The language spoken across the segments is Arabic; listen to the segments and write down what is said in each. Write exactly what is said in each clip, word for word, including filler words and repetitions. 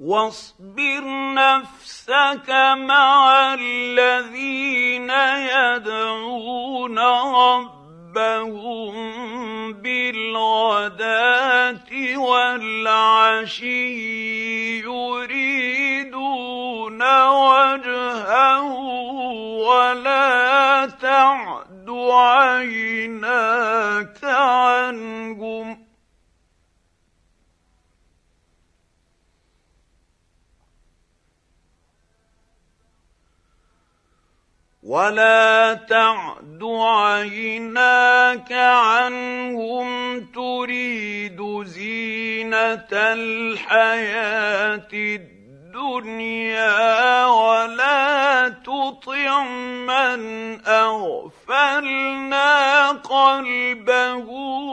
واصبر نفسك مع الذين يدعون ربهم بالغداة والعشي يريدون وجهه ولا تعد عيناك عنهم ولا تعد عيناك عنهم تريد زينة الحياة الدنيا ولا تطع من أغفلنا قلبه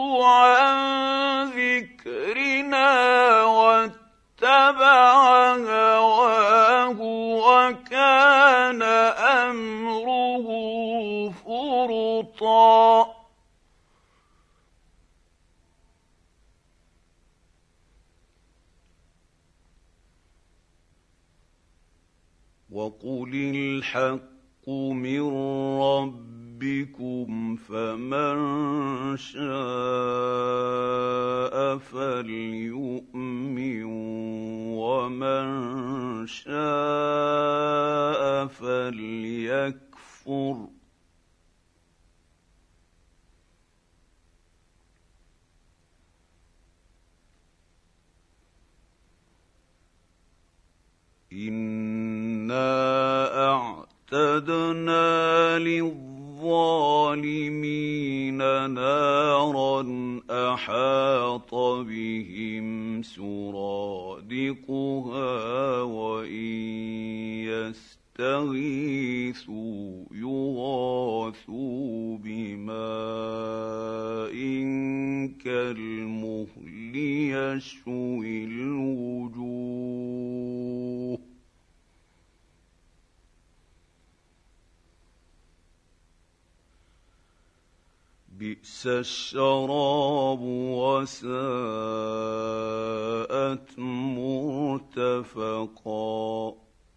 عن ذكرنا واتبع هواه وكان أمره فرطا وقل الحق من ربكم فمن شاء فليؤمن ومن شاء فليكفر إنا أعتدنا للظالمين نارا أحاط بهم سرادقها وإن يستغيثوا يغاثوا بماء كالمهل يشوي الوجوه بئس الشراب وساءت مرتفقا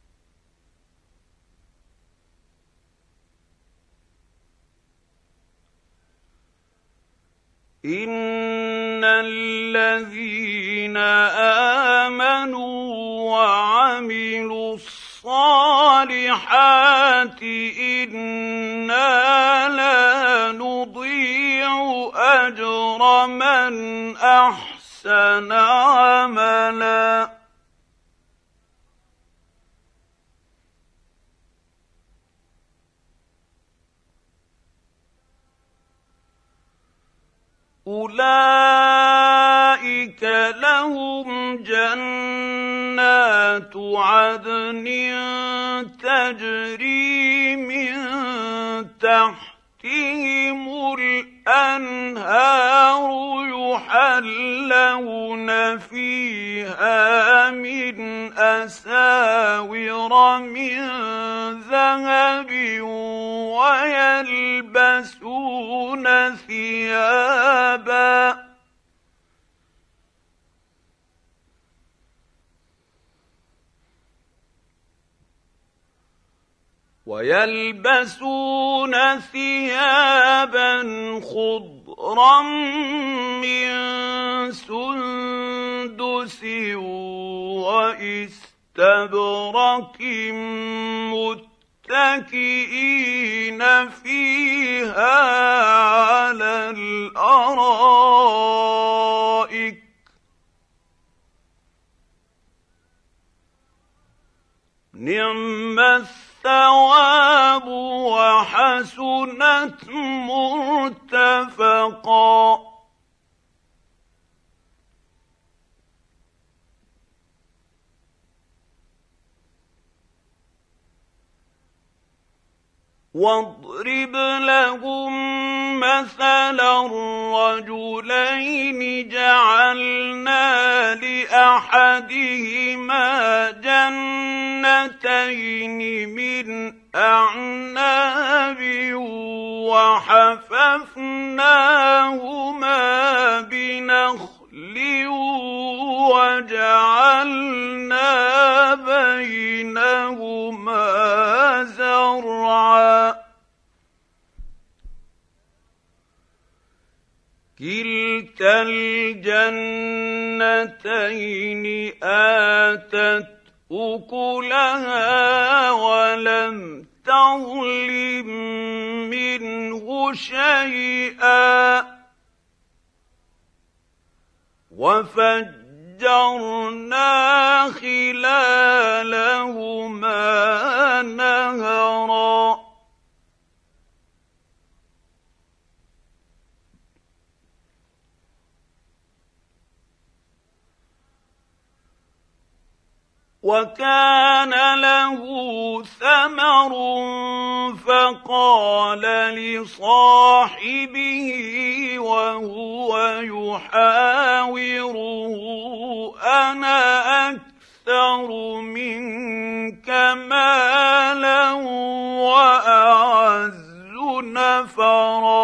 إن الذين آمنوا وعملوا الصالحات إنا لا نضيع أجر من أحسن عملا أولئك لهم جنات عدن تجري من تحتهم الأنهار يحلون فيها من أساور من ذهب ويلبسون ثيابا ويلبسون ثيابا خضرا من سندس واستبرق متكئين فيها على الأرائك نعم الثواب وحسنت مرتفقا واضرب لهم مثلا الرجلين جعلنا لأحدهما جنتين من أعناب وحففناهما بنخل وجعلنا كلتا الجنتين آتت أكلها ولم تظلم منه شيئا وفجرنا خلالهما نهرا وكان له ثمر فقال لصاحبه وهو يحاوره أنا أكثر منك مالا وأعز نفرا